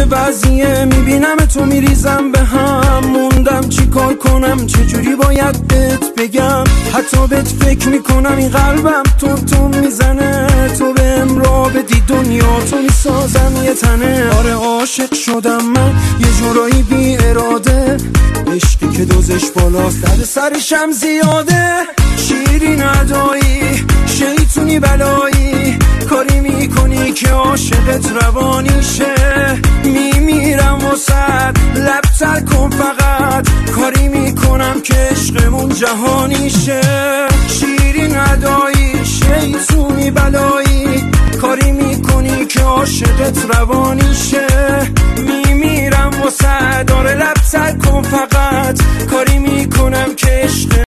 بعضیه میبینم تو میریزم به هم، موندم چی کار کنم، چجوری باید بهت بگم. حتی بهت فکر میکنم این قلبم تون میزنه، تو بهم راه بدی دنیا تو میسازم یه تنه. آره عاشق شدم من یه جورایی بی اراده، عشقی که دوزش بالاست در سرشم زیاده. شیرین ادایی شیطونی بلایی، کاری میکنی که عاشقت روانی شه. میمیرم واسد لب تر کن فقط، کاری میکنم که عشقمون جهانی شه. شیرین ادایی شیطونی بلایی، کاری میکنی که عاشقت روانی شه. میمیرم واسد آره لب تر کن فقط، کاری میکنم که عشق